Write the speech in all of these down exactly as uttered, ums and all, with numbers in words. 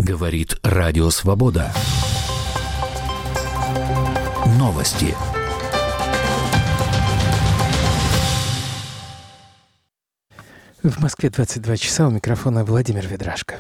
Говорит Радио Свобода. Новости. В Москве двадцать два часа, у микрофона Владимир Ведрашко.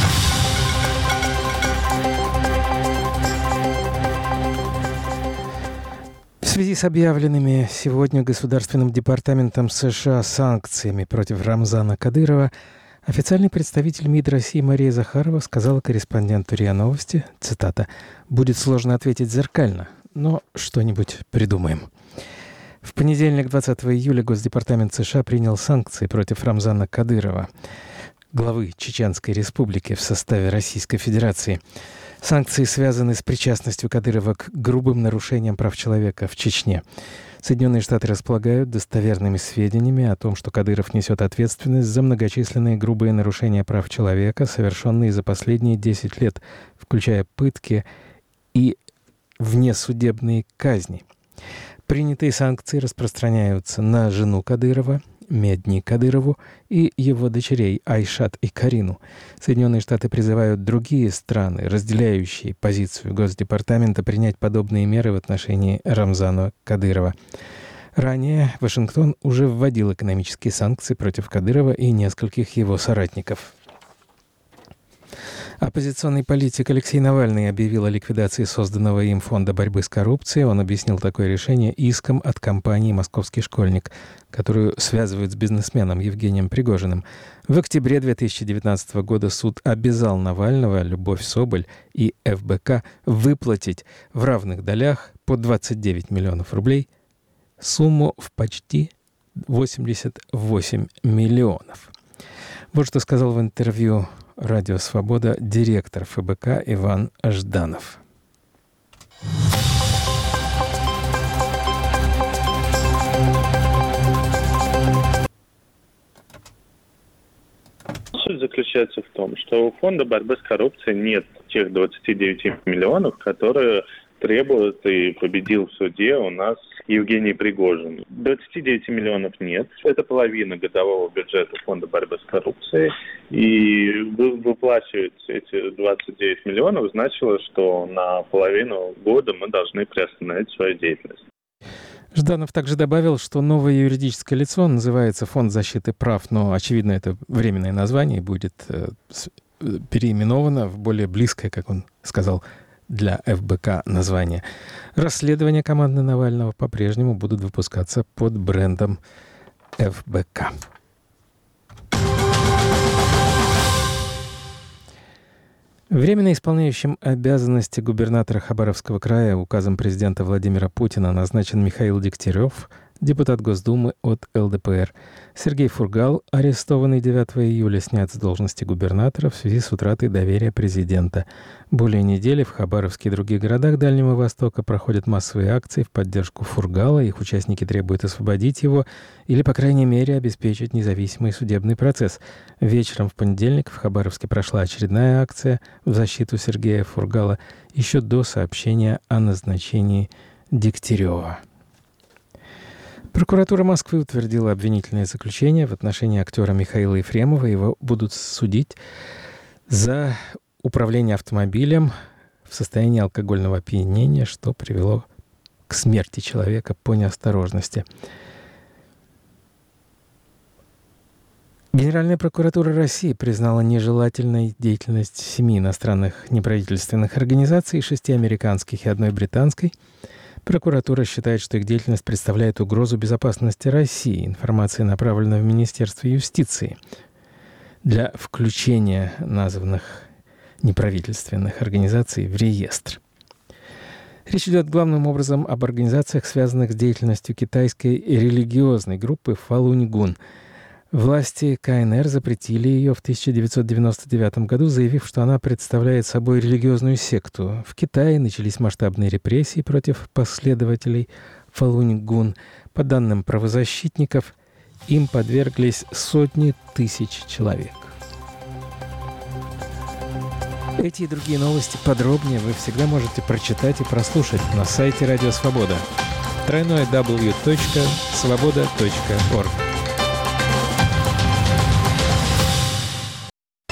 В связи с объявленными сегодня Государственным департаментом США санкциями против Рамзана Кадырова, официальный представитель МИД России Мария Захарова сказала корреспонденту РИА Новости, цитата, «Будет сложно ответить зеркально, но что-нибудь придумаем». В понедельник, двадцатого июля, Госдепартамент США принял санкции против Рамзана Кадырова, главы Чеченской Республики в составе Российской Федерации. Санкции связаны с причастностью Кадырова к грубым нарушениям прав человека в Чечне. Соединенные Штаты располагают достоверными сведениями о том, что Кадыров несет ответственность за многочисленные грубые нарушения прав человека, совершенные за последние десять лет, включая пытки и внесудебные казни. Принятые санкции распространяются на жену Кадырова, Медни Кадырову, и его дочерей Айшат и Карину. Соединенные Штаты призывают другие страны, разделяющие позицию Госдепартамента, принять подобные меры в отношении Рамзана Кадырова. Ранее Вашингтон уже вводил экономические санкции против Кадырова и нескольких его соратников. Оппозиционный политик Алексей Навальный объявил о ликвидации созданного им фонда борьбы с коррупцией. Он объяснил такое решение иском от компании «Московский школьник», которую связывают с бизнесменом Евгением Пригожиным. В октябре две тысячи девятнадцатого года суд обязал Навального, Любовь Соболь и эф бэ ка выплатить в равных долях по двадцать девять миллионов рублей сумму в почти восемьдесят восемь миллионов. Вот что сказал в интервью Радио Свобода директор эф бэ ка Иван Жданов. Суть заключается в том, что у фонда борьбы с коррупцией нет тех двадцати девяти миллионов, которые требует и победил в суде у нас Евгений Пригожин. двадцати девяти миллионов нет. Это половина годового бюджета фонда борьбы с коррупцией. И выплачивать эти двадцать девять миллионов значило, что на половину года мы должны приостановить свою деятельность. Жданов также добавил, что новое юридическое лицо называется Фонд защиты прав, но, очевидно, это временное название будет э, переименовано в более близкое, как он сказал, для эф бэ ка название. Расследования команды Навального по-прежнему будут выпускаться под брендом эф бэ ка. Временно исполняющим обязанности губернатора Хабаровского края указом президента Владимира Путина назначен Михаил Дегтярев, депутат Госдумы от эл дэ пэ эр. Сергей Фургал, арестованный девятого июля, снят с должности губернатора в связи с утратой доверия президента. Более недели в Хабаровске и других городах Дальнего Востока проходят массовые акции в поддержку Фургала. Их участники требуют освободить его или, по крайней мере, обеспечить независимый судебный процесс. Вечером в понедельник в Хабаровске прошла очередная акция в защиту Сергея Фургала еще до сообщения о назначении Дегтярева. Прокуратура Москвы утвердила обвинительное заключение в отношении актера Михаила Ефремова. Его будут судить за управление автомобилем в состоянии алкогольного опьянения, что привело к смерти человека по неосторожности. Генеральная прокуратура России признала нежелательной деятельность семи иностранных неправительственных организаций, шести американских и одной британской. Прокуратура считает, что их деятельность представляет угрозу безопасности России. Информация направлена в Министерство юстиции для включения названных неправительственных организаций в реестр. Речь идет главным образом об организациях, связанных с деятельностью китайской религиозной группы Фалунь-Гун. Власти ка эн эр запретили ее в тысяча девятьсот девяносто девятом году, заявив, что она представляет собой религиозную секту. В Китае начались масштабные репрессии против последователей Фалунь-Гун. По данным правозащитников, им подверглись сотни тысяч человек. Эти и другие новости подробнее вы всегда можете прочитать и прослушать на сайте Радио Свобода. дабл ю дабл ю дабл ю точка свобода точка орг.